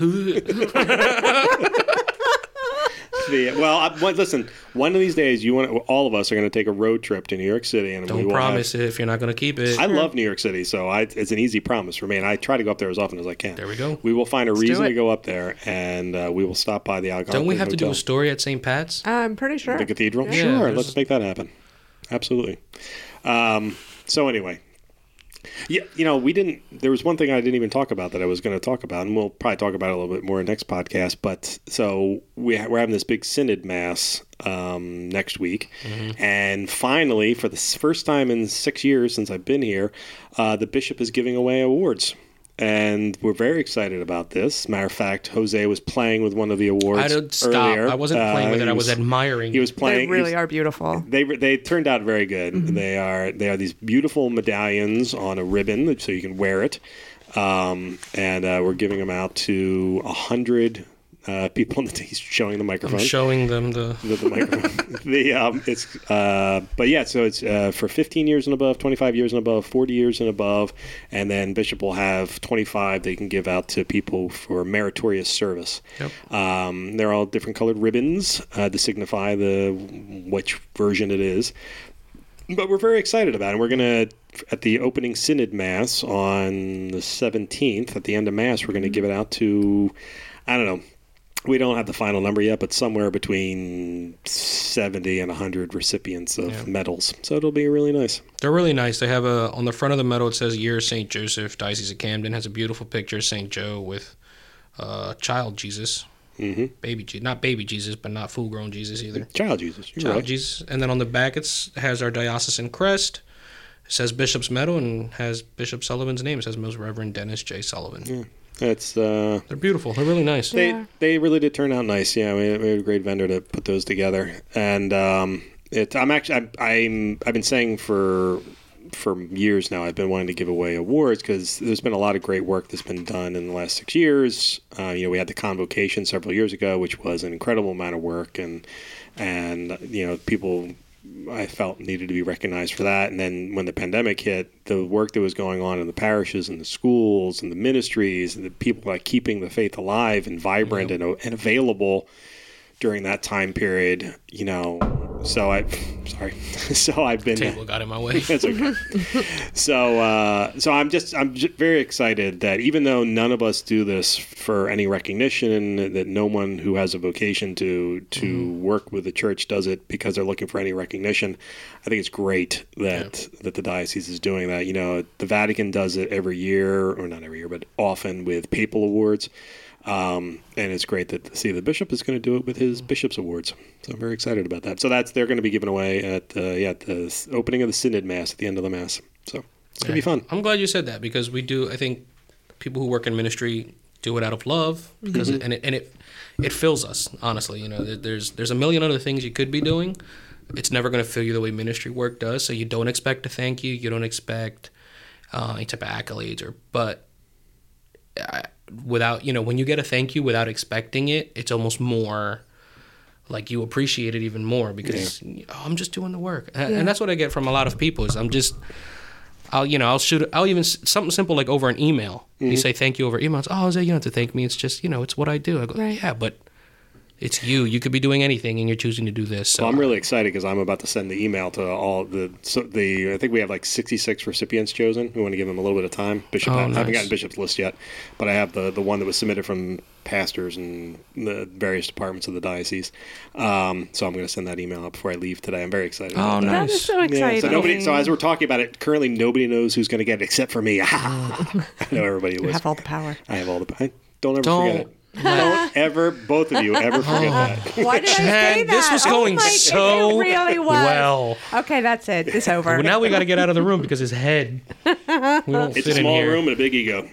Listen. One of these days, all of us are going to take a road trip to New York City, and don't promise it if you're not going to keep it. I love New York City, so it's an easy promise for me, and I try to go up there as often as I can. There we go. We will find a reason to go up there, and we will stop by the Algonquin Don't we have Hotel. to do a story at St. Pat's? I'm pretty sure. The cathedral? Yeah. Sure, let's make that happen. Absolutely. So anyway. Yeah, we didn't. There was one thing I didn't even talk about that I was going to talk about, and we'll probably talk about it a little bit more in next podcast. But so we're having this big synod mass next week, and finally, for the first time in 6 years since I've been here, the bishop is giving away awards. And we're very excited about this. Matter of fact, Jose was playing with one of the awards earlier. I wasn't playing with it. I was admiring. He was playing. They really are beautiful. They turned out very good. Mm-hmm. They are these beautiful medallions on a ribbon, so you can wear it. And we're giving them out to 100 people. He's showing the microphone. I'm showing them the microphone. But yeah, so it's for 15 years and above, 25 years and above, 40 years and above, and then Bishop will have 25 they can give out to people for meritorious service. Yep. They're all different colored ribbons to signify which version it is. But we're very excited about it. We're going to, at the opening synod mass on the 17th, at the end of mass, we're going to give it out to, I don't know, we don't have the final number yet, but somewhere between 70 and 100 recipients of medals. So it'll be really nice. They're really nice. They have on the front of the medal, it says Year St. Joseph, Diocese of Camden. Has a beautiful picture of St. Joe with child Jesus. Mm-hmm. Not baby Jesus, but not full-grown Jesus either. Child Jesus. Child right. Jesus. And then on the back, it has our diocesan crest. It says Bishop's Medal and has Bishop Sullivan's name. It says Most Reverend Dennis J. Sullivan. Yeah. They're beautiful. They're really nice. They really did turn out nice. Yeah, we had a great vendor to put those together. And I've been saying for years now, I've been wanting to give away awards because there's been a lot of great work that's been done in the last 6 years. We had the Convocation several years ago, which was an incredible amount of work, and people I felt needed to be recognized for that. And then when the pandemic hit, the work that was going on in the parishes and the schools and the ministries and the people like keeping the faith alive and vibrant and available during that time period, so I've been. Table got in my way. That's okay. So I'm just very excited that even though none of us do this for any recognition, that no one who has a vocation to work with the church does it because they're looking for any recognition. I think it's great that the diocese is doing that. The Vatican does it every year, or not every year, but often with papal awards. And it's great to see the bishop is going to do it with his bishop's awards. So I'm very excited about that. So they're going to be given away at the opening of the synod mass at the end of the mass. So it's going to be fun. I'm glad you said that because we do. I think people who work in ministry do it out of love because it fills us. Honestly, there's a million other things you could be doing. It's never going to fill you the way ministry work does. So you don't expect a thank you. You don't expect any type of accolades without, when you get a thank you without expecting it, it's almost more like you appreciate it even more because I'm just doing the work. And that's what I get from a lot of people is I'll even something simple like over an email. You say thank you over email. It's, Jose, you don't have to thank me. It's just, it's what I do. I go, yeah, but it's you. You could be doing anything, and you're choosing to do this. So. Well, I'm really excited because I'm about to send the email to all I think we have like 66 recipients chosen. We want to give them a little bit of time. I haven't gotten Bishop's list yet, but I have the one that was submitted from pastors and the various departments of the diocese. So I'm going to send that email out before I leave today. I'm very excited about that. That is so exciting. Yeah, so as we're talking about it, currently nobody knows who's going to get it except for me. I know everybody. You have all the power. I have all the power. Don't ever forget it. Don't ever, both of you, ever forget that. Why did I say that? This was going my so goodness, it really was. well. Okay, that's it. It's over. Well, now we got to get out of the room because his head. We don't It's fit a small in here. room and a big ego.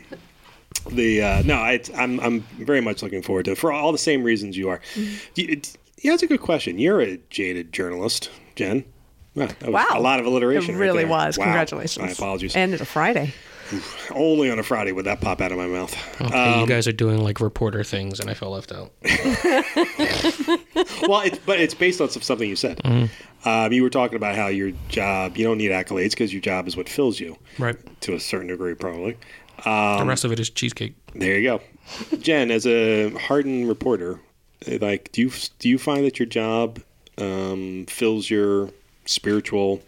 I'm very much looking forward to it for all the same reasons you are. Yeah, that's a good question. You're a jaded journalist, Jen. Wow, that was Wow. a lot of alliteration. It right really there. was. Wow. Congratulations. My apologies. And it's a Friday. Only on a Friday would that pop out of my mouth. Okay, you guys are doing like reporter things, and I felt left out. Well, it's based on something you said. You were talking about how your job, you don't need accolades because your job is what fills you. Right. To a certain degree, probably. The rest of it is cheesecake. There you go. Jen, as a hardened reporter, like, do you find that your job fills your spiritual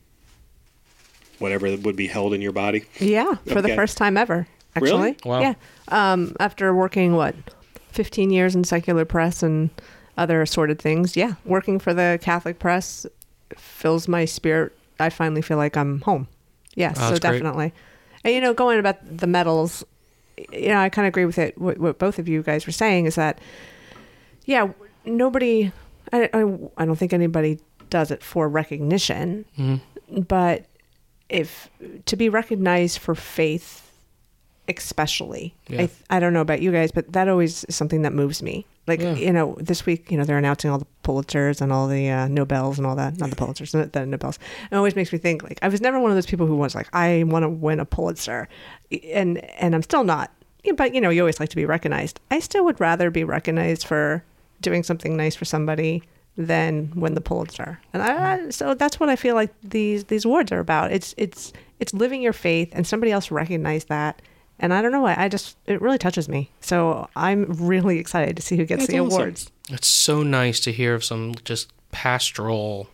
whatever would be held in your body? Yeah, for the Okay. first time ever, actually. Really? Wow. Yeah. After working, 15 years in secular press and other assorted things. Yeah, working for the Catholic press fills my spirit. I finally feel like I'm home. Yes, so that's great. definitely. And, going about the medals, I kind of agree with it. What both of you guys were saying is that, yeah, nobody, I don't think anybody does it for recognition, but if to be recognized for faith, especially, Yeah. I don't know about you guys, but that always is something that moves me. Like, Yeah. this week, they're announcing all the Pulitzers and all the Nobels and all that. Not the Pulitzers, the Nobels. It always makes me think, like, I was never one of those people who was like, I want to win a Pulitzer. And I'm still not. Yeah, but, you always like to be recognized. I still would rather be recognized for doing something nice for somebody than win the Pulitzer. And so that's what I feel like these awards are about. It's living your faith, and somebody else recognized that. And I don't know, it really touches me. So I'm really excited to see who gets That's the awesome. awards. It's so nice to hear of some just pastoral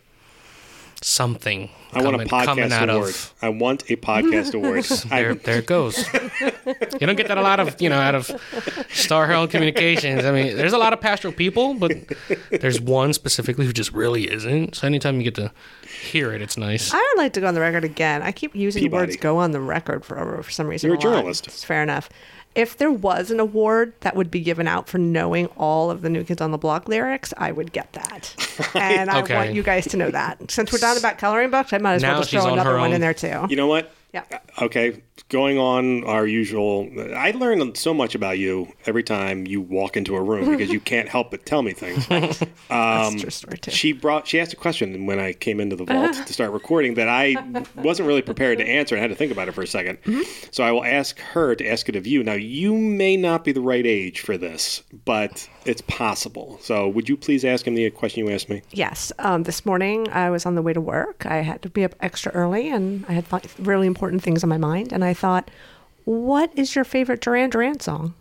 something. I want a coming podcast out award. of. I want a podcast award. There it goes. You don't get that a lot of, out of Star Herald Communications. I mean, there's a lot of pastoral people, but there's one specifically who just really isn't. So anytime you get to hear it, it's nice. I would like to go on the record again. I keep using the Peabody. words "go on the record" for some reason. You're a lot. journalist. It's fair enough. If there was an award that would be given out for knowing all of the New Kids on the Block lyrics, I would get that. And Okay. I want you guys to know that. Since we're done about coloring books, I might as well Now just she's throw on another her one own. in there too. You know what? Yeah. Okay, going on our usual. I learn so much about you every time you walk into a room because you can't help but tell me things. That's a true story too. She asked a question when I came into the vault to start recording that I wasn't really prepared to answer and had to think about it for a second. So I will ask her to ask it of you. Now, you may not be the right age for this, but it's possible. So would you please ask him the question you asked me? Yes. This morning I was on the way to work. I had to be up extra early and I had really important things on my mind. And I thought, what is your favorite Duran Duran song?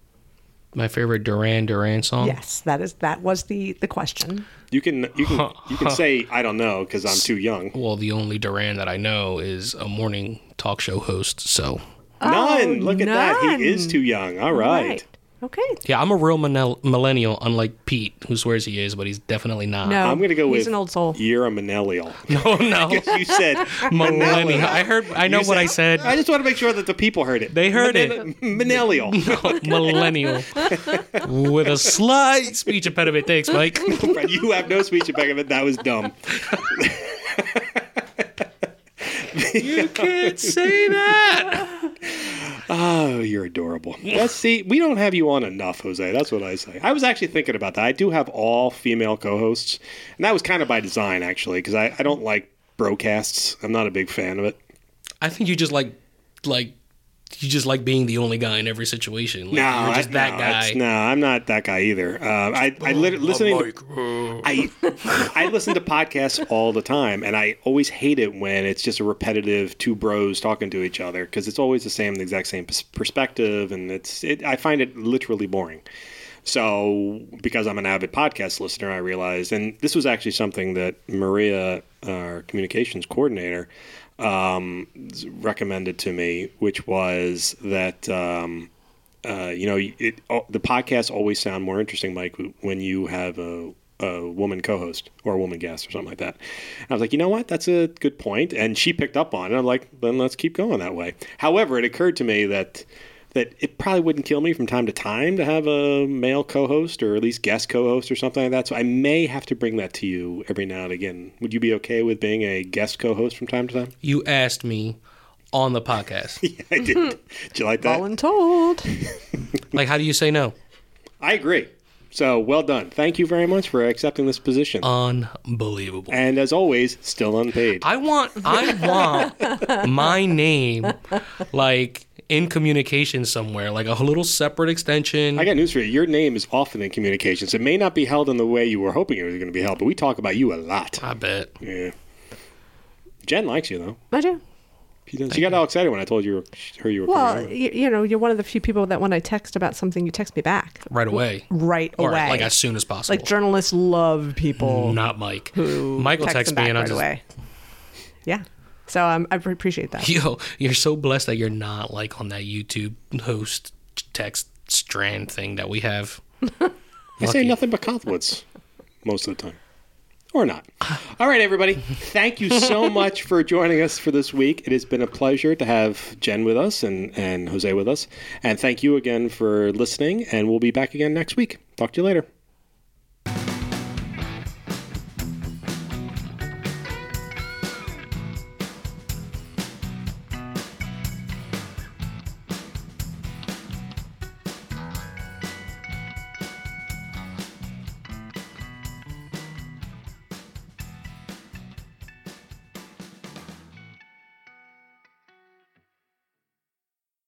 My favorite Duran Duran song? Yes, that was the question. You can say I don't know because I'm too young. Well, the only Duran that I know is a morning talk show host, so... None. Look at that. none. He is too young. All right. Okay. Yeah, I'm a real millennial, unlike Pete, who swears he is, but he's definitely not. No. I'm going to go with He's an old soul. You're a millennial. No. Because you said Millennial. I know You what said- I said. I just want to make sure that the people heard it. They heard it. Millennial. Millennial. With a slight speech impediment. Thanks, Mike. You have no speech impediment. That was dumb. You can't say that. Oh, you're adorable. See, we don't have you on enough, Jose. That's what I say. I was actually thinking about that. I do have all female co-hosts, and that was kind of by design, actually, because I don't like broadcasts. I'm not a big fan of it. I think you just like being the only guy in every situation. Like, you're just that guy. No, I'm not that guy either. I listen to podcasts all the time, and I always hate it when it's just a repetitive two bros talking to each other because it's always the exact same perspective, and I find it literally boring. So, because I'm an avid podcast listener, I realized, and this was actually something that Maria, our communications coordinator, recommended to me, which was that the podcasts always sound more interesting, Mike, when you have a woman co-host or a woman guest or something like that. And I was like, you know what? That's a good point. And she picked up on it. I'm like, then let's keep going that way. However, it occurred to me that that it probably wouldn't kill me from time to time to have a male co-host or at least guest co-host or something like that. So I may have to bring that to you every now and again. Would you be okay with being a guest co-host from time to time? You asked me on the podcast. Yeah, I did. Did you like that? Voluntold. Like, how do you say no? I agree. So well done. Thank you very much for accepting this position. Unbelievable. And as always, still unpaid. I want my name, like, in communication somewhere, like a little separate extension. I got news for you. Your name is often in communications. It may not be held in the way you were hoping it was going to be held, but we talk about you a lot. I bet. Yeah. Jen likes you, though. I do. She got all excited when I told her you were Well, coming over. you know, you're one of the few people that when I text about something, you text me back. Right away. Right Or, away. like, as soon as possible. Like, journalists love people Not Mike. who Mike will text them me back and I'll right just... away. Yeah. So I appreciate that. Yo, you're so blessed that you're not, like, on that YouTube host text strand thing that we have. I say nothing but compliments most of the time. Or not. All right, everybody. Thank you so much for joining us for this week. It has been a pleasure to have Jen with us and Jose with us. And thank you again for listening. And we'll be back again next week. Talk to you later.